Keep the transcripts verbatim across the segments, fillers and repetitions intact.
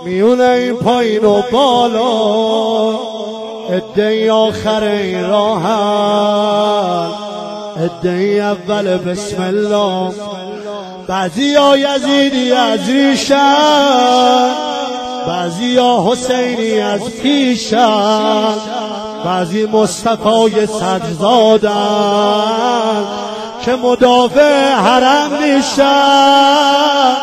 میونه این پایین و بالا، عده آخر راهن، عده اول بسم الله. بعضی ها یزیدی از ریشن، بعضی ها حسینی از پیشن، بعضی مصطفی صدرزادن که مدافع حرم میشن.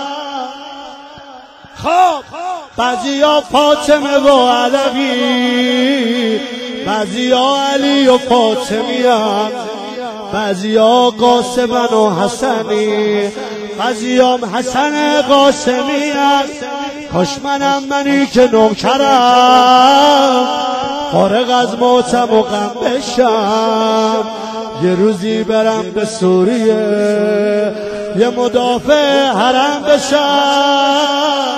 خب بعضی ها فاطمه و علوی، بعضی ها علی و فاطمیان، بعضی ها قاسمن و حسنی، بعضی ها حسن قاسمیان. کاش منم منی که نوکرم فارغ از موتم و غم بشم، یه روزی برم به سوریه یه مدافع حرم بشم.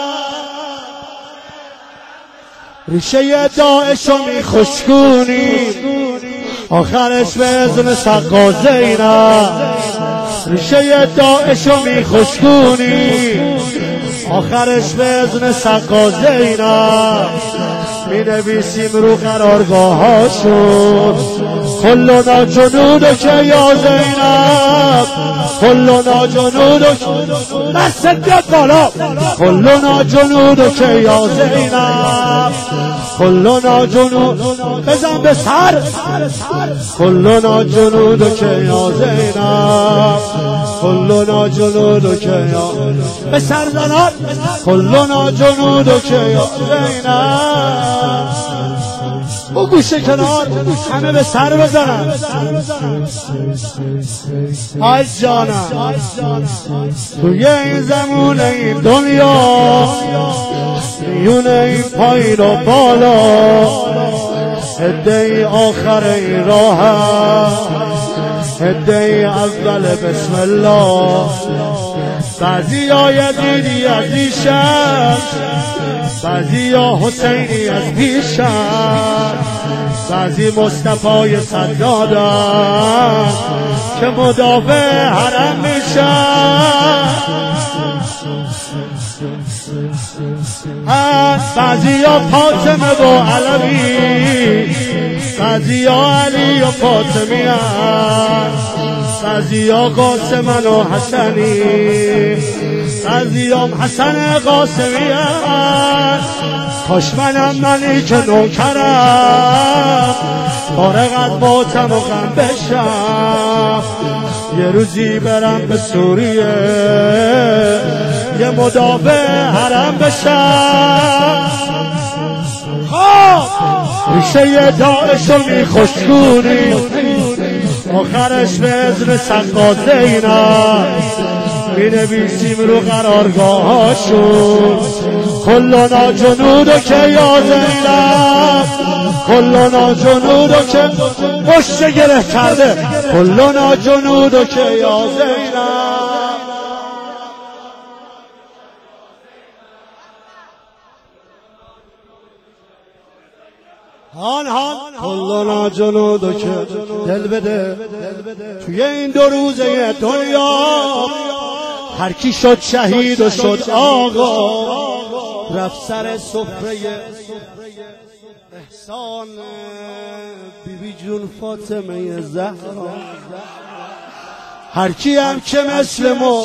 ریشه داعشو میخشکونی آخرش به اذن سقا زینب، ریشه داعشو میخشکونی آخرش به اذن سقا زینب. می نویسیم رو قرارگاه هاشون کلنا جنودو که یا زینب، کلنا جنودو دست بیاد بالا، کلنا جنودو که یا زینب، کلنا جنود بزن به سر، کلنا جنودو که یا زینب، کلنا جنودو که یا به سر زنان، کلنا جنودو که یا زینب. او گوشه کنار همه به سر بزنن. آی جانم توی این زمون این دنیا، میونه این پایین و بالا، عده آخر این راه، عده اول بسم الله. بعضی ها یزیدی از ایشن، بعضی ها حسینی از پیشن، بعضی مصطفی صدرزادن که مدافع حرم میشن. بعضی ها فاطمه و علوی، بعضی ها علی و فاطمیان، بعضی ها قاسمن و حسنی، بعضی ها حسن قاسمیان. کاش منم منی که نوکرم فارغ از موتم و غم بشم، یه روزی برم به سوریه یه مدافع حرم بشم. خب ریشه داعشو میخشکونی آخرش به اذن سقا زینب. می نویسیم رو قرارگاه هاشون کلنا جنودو که یا زینب، کلنا جنودو که مشت گره کرده، کلنا جنودو که یا زینب. هان هان کلنا جنودو که دل بده توی این دو روزه دنیا. هر کی شد شهید و شد آقا، رفت سر سفره احسان بیبی جون فاطمه زهرا. هر کی هم که مثل ما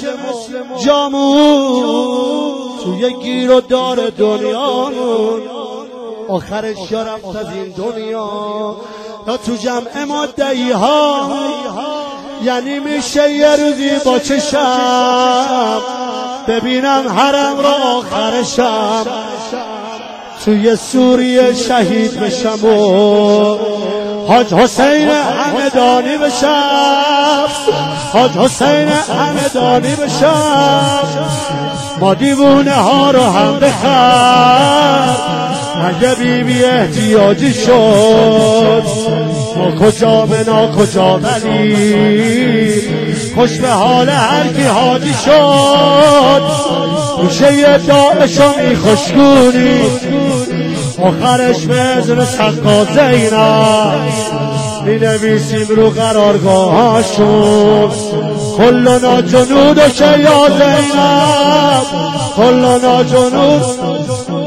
جامون توی گیر و دار دنیامون، آخرش یا رفت از این دنیا یا تو جمع مدعی ها. یعنی میشه یه روزی با چشم ببینم حرم را آخرشم، توی سوریه شهید بشم و حاج حسین همدانی بشم، حاج حسین همدانی بشم. ما دیوونه ها رو هم بخر، اگه بی بی احتیاجی شد ما کجا بنا کجا ولی، خوش به حال هر کی حاجی شد. گوشه داعشو میخشکونی آخرش به اذن سقا زینب. می نویسیم رو قرارگاه هاشون کلنا جنودو که یا زینب، کلنا جنود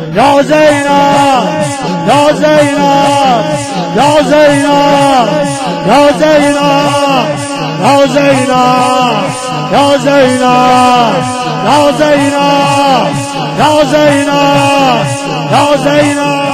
یا زینب یا زینب یا زینب یا زینب یا زینب یا زینب یا زینب یا زینب یا زینب